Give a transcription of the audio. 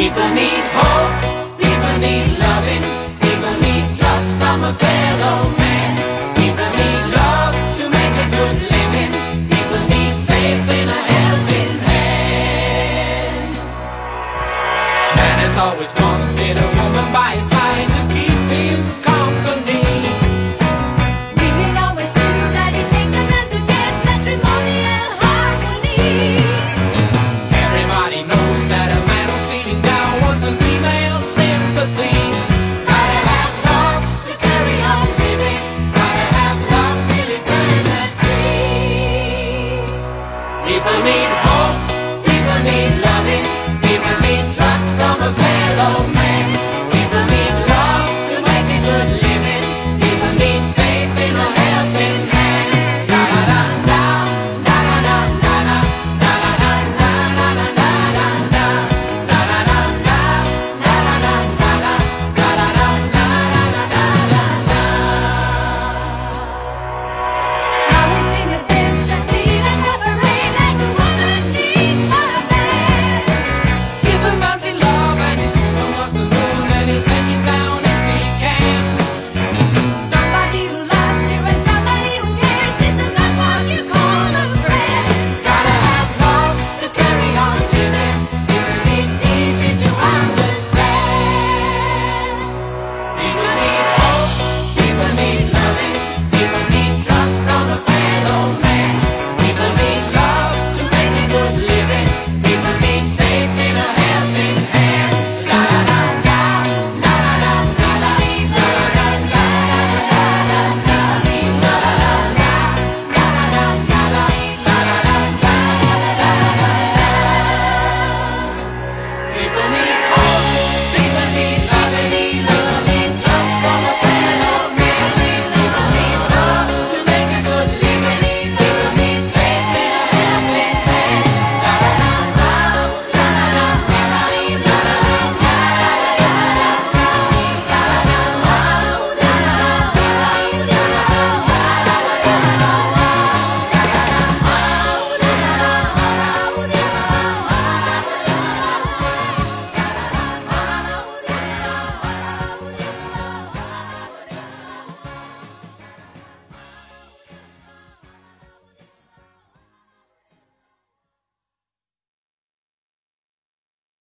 People need hope, people need loving, people need trust from a fellow man. People need love to make a good living, people need faith in a helping hand. Man has always wanted a woman by his side to keep him company. Women always do that, it takes a man to get matrimonial harmony. Everybody knows that a man who's feeling down wants some female sympathy. Gotta have love to carry on living, gotta have love till eternity. People need hope, people need loving, people need trust from a fellow man.